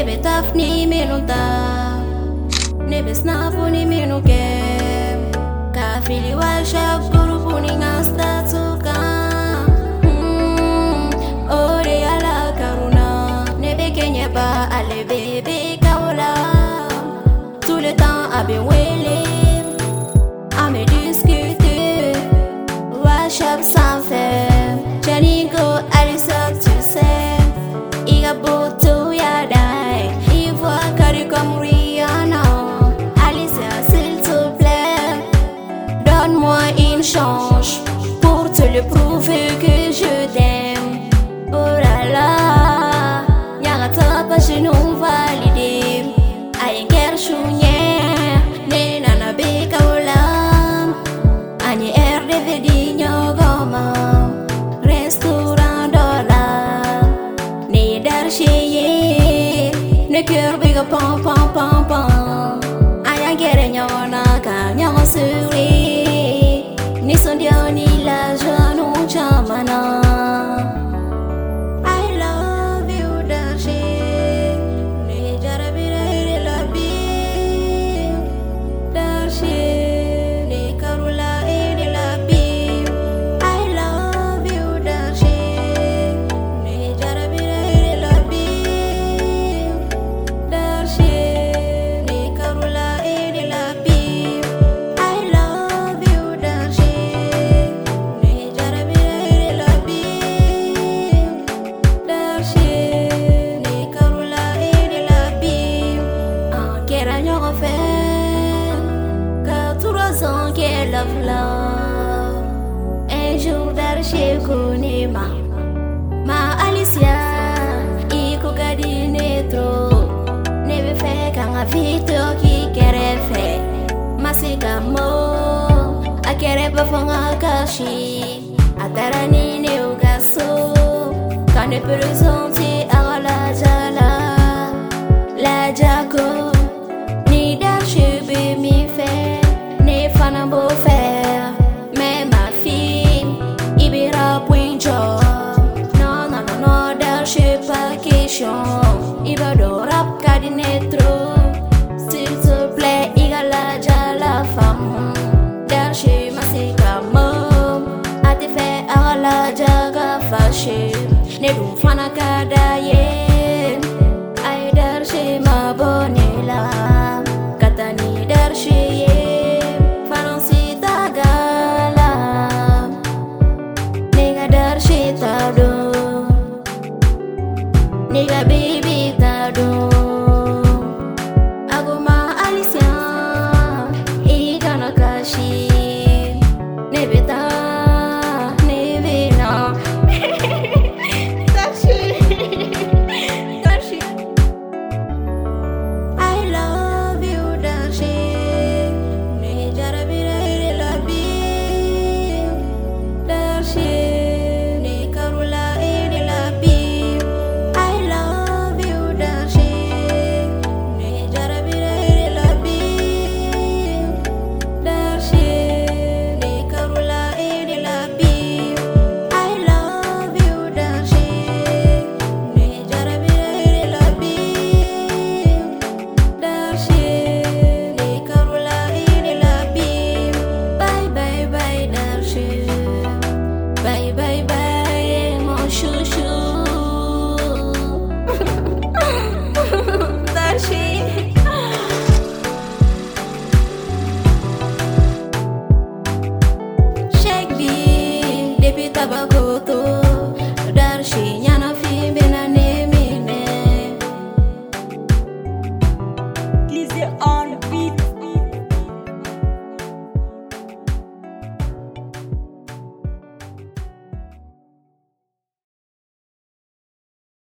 Nebe taf ni menu taf, nebe snafu ni menu kem. Kafili wa shab grupu ni ngasta tuka. Ore ala karuna, nebe kenye ba ale bebe kaola. Tout le temps à bien wailer, à me discuter. Wa shab sans faire, Janigo Alisa tu sais. Iga boto ya dai, il voit carré comme Rihanna. Alicia s'il te plaît, donne-moi une chance pour te le prouver que je t'aime. Oh là là, y'a pas chez nous validé. Aïe guerre chounière, né nana beka olam. Ani RDV digno goma, restaurant dollar. Né d'archier, ne cœur biga pam pam pam pam. Aïe guerre nyona ka nyona suri. Ni sondio ni la joie nous chamana. Love, un jour d'archive konima, ma Alicia, iko gadine trop, nebe fe kanga vito ki kere fe, masika mo, akere bafanga kashi, atarani ne ugaso, kane presenti à la jala, la jago, ni d'archive mi fait. Fana beau faire, mais ma fille, Ibira point job. Non, non, non, non, d'archi pas question. Iba do rap cadine trop. S'il te plaît, igala la femme. D'archi masika mom. A te fait à la jaga fâché. Ne dou fana kadaye. Ay d'archi ma bonne la. Katani d'archi. Nigga baby tado